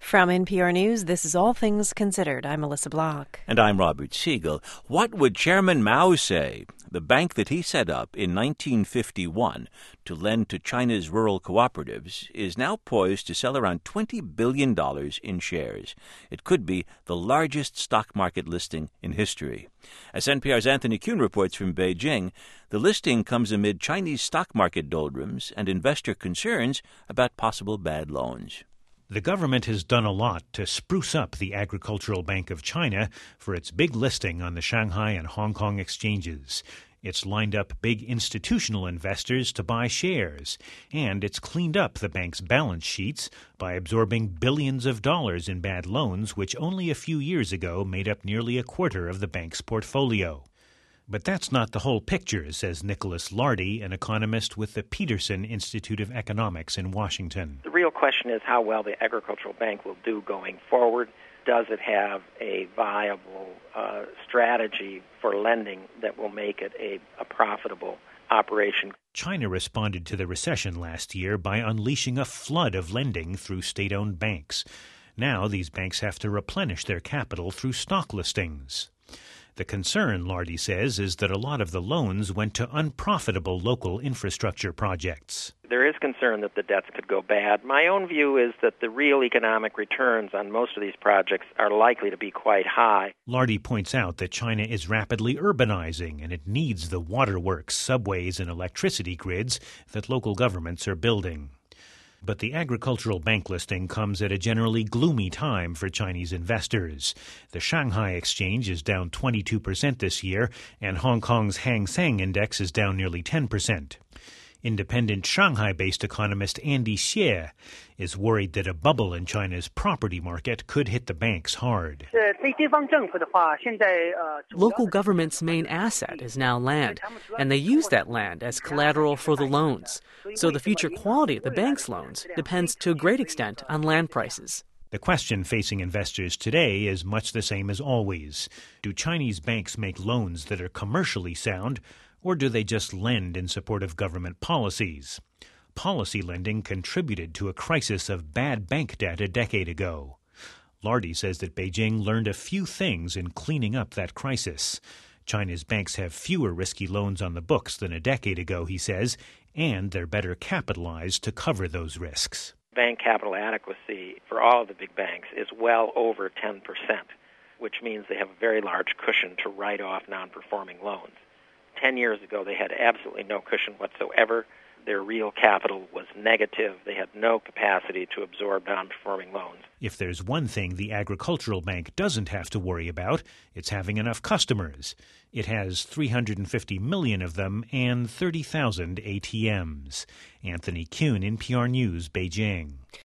From NPR News, this is All Things Considered. I'm Melissa Block. And I'm Robert Siegel. What would Chairman Mao say? The bank that he set up in 1951 to lend to China's rural cooperatives is now poised to sell around $20 billion in shares. It could be the largest stock market listing in history. As NPR's Anthony Kuhn reports from Beijing, the listing comes amid Chinese stock market doldrums and investor concerns about possible bad loans. The government has done a lot to spruce up the Agricultural Bank of China for its big listing on the Shanghai and Hong Kong exchanges. It's lined up big institutional investors to buy shares, and it's cleaned up the bank's balance sheets by absorbing billions of dollars in bad loans, which only a few years ago made up nearly a quarter of the bank's portfolio. But that's not the whole picture, says Nicholas Lardy, an economist with the Peterson Institute of Economics in Washington. The real question is how well the Agricultural Bank will do going forward. Does it have a viable strategy for lending that will make it a profitable operation? China responded to the recession last year by unleashing a flood of lending through state-owned banks. Now these banks have to replenish their capital through stock listings. The concern, Lardy says, is that a lot of the loans went to unprofitable local infrastructure projects. There is concern that the debts could go bad. My own view is that the real economic returns on most of these projects are likely to be quite high. Lardy points out that China is rapidly urbanizing, and it needs the waterworks, subways, and electricity grids that local governments are building. But the agricultural bank listing comes at a generally gloomy time for Chinese investors. The Shanghai exchange is down 22% this year, and Hong Kong's Hang Seng index is down nearly 10%. Independent Shanghai-based economist Andy Xie is worried that a bubble in China's property market could hit the banks hard. Local government's main asset is now land, and they use that land as collateral for the loans. So the future quality of the bank's loans depends to a great extent on land prices. The question facing investors today is much the same as always. Do Chinese banks make loans that are commercially sound, or do they just lend in support of government policies? Policy lending contributed to a crisis of bad bank debt a decade ago. Lardy says that Beijing learned a few things in cleaning up that crisis. China's banks have fewer risky loans on the books than a decade ago, he says, and they're better capitalized to cover those risks. Bank capital adequacy for all of the big banks is well over 10%, which means they have a very large cushion to write off non-performing loans. 10 years ago, they had absolutely no cushion whatsoever. Their real capital was negative. They had no capacity to absorb non-performing loans. If there's one thing the Agricultural Bank doesn't have to worry about, it's having enough customers. It has 350 million of them and 30,000 ATMs. Anthony Kuhn, NPR News, Beijing.